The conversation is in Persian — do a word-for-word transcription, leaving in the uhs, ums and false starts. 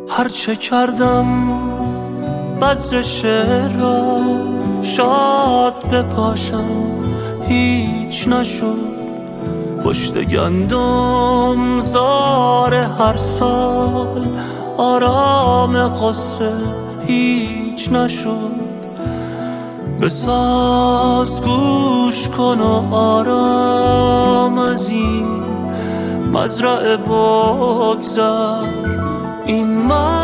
هرچه کردم بذر شعر را شاد بپاشم هیچ نشد. پشت گندم زار هر سال آرام قصه هیچ نشد. بساز گوش کن و آرام از این مزرعه بگذر. این